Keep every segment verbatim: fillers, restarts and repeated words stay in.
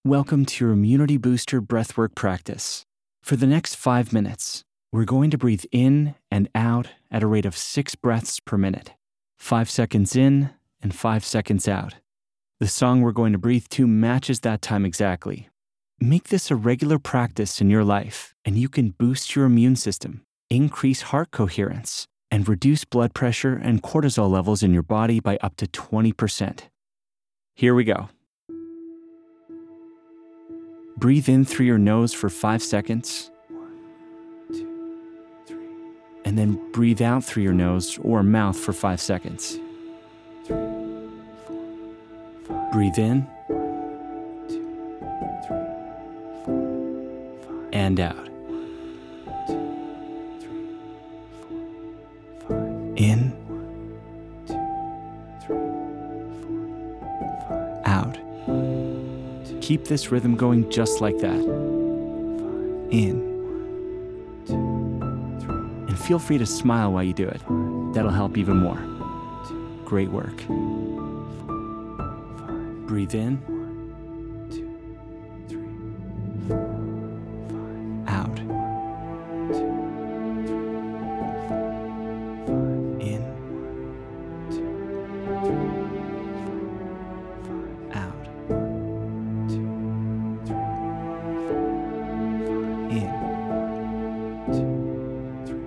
Welcome to your Immunity Booster breathwork practice. For the next five minutes, we're going to breathe in and out at a rate of six breaths per minute. Five seconds in and five seconds out. The song we're going to breathe to matches that time exactly. Make this a regular practice in your life, and you can boost your immune system, increase heart coherence, and reduce blood pressure and cortisol levels in your body by up to twenty percent. Here we go. Breathe in through your nose for five seconds. One, two, three. And then breathe out through your nose or mouth for five seconds. Three, four, five. Breathe in. One, two, three, four, five. And out. One, two, three, four, five. In. One, two, three, four, five. Out. Keep this rhythm going just like that. In. And feel free to smile while you do it. That'll help even more. Great work. Breathe in. Out. In. Out. In. Two, three,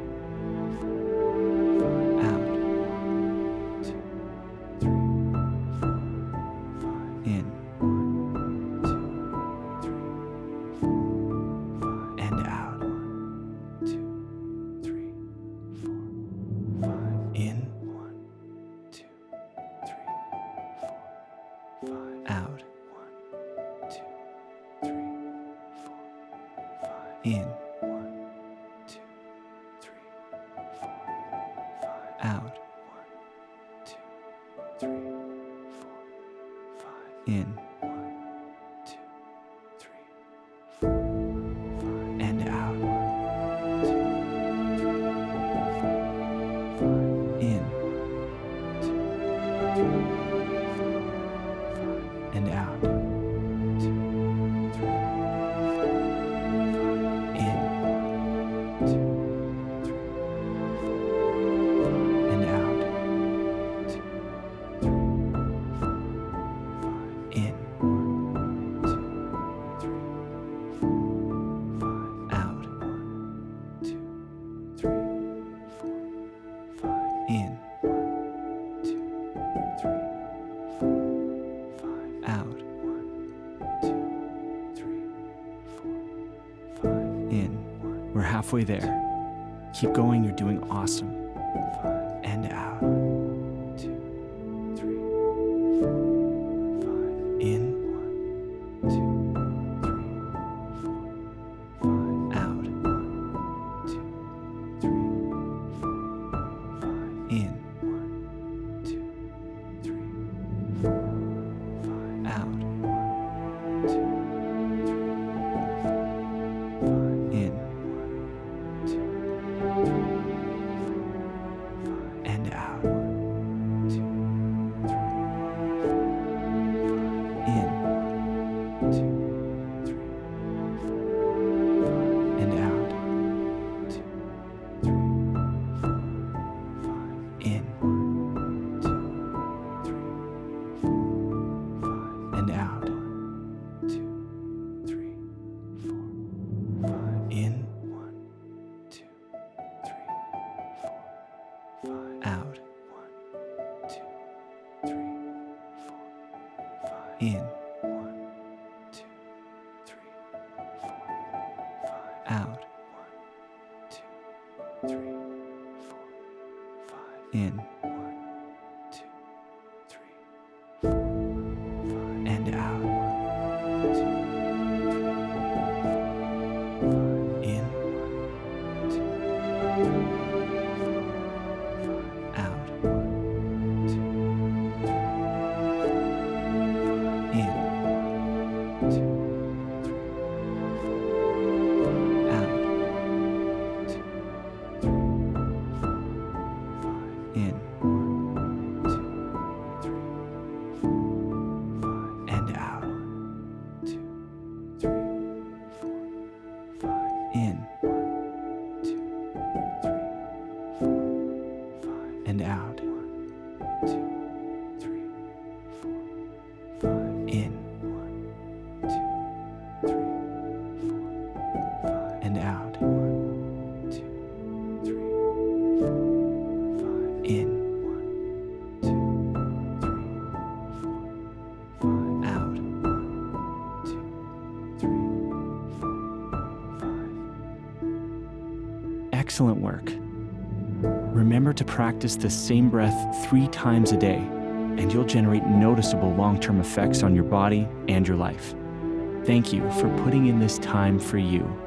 four. Out. Two, three, four, five. In. One, two, three, four, five. And out. One, two, three, four, five. In. One, two, three, four, five. Out. One, two, three, four, five. In. One, two, three, four, five. Out. One, two, three, four, five. In. One, two, three, four, five. And out. One, two, three, four, five. In. One, two, three, four, five. And out. Two, three, in. Two, three, four, and out. Two, three, four, five. In. One, two, three, four, five. Out. One, two, three, four, five. In. One, two, three, four, five. Out. One, two, three, four, five. In. We're halfway there. Keep going, you're doing awesome. Five. And out. Two, three, four, five. In. One, two, three, four, five. Out. One, two, three, four, five. In. One, two, three, four, five. Out. One, two, three, four, five. In. One, two, three, four, five. Excellent work. Remember to practice the same breath three times a day, and you'll generate noticeable long-term effects on your body and your life. Thank you for putting in this time for you.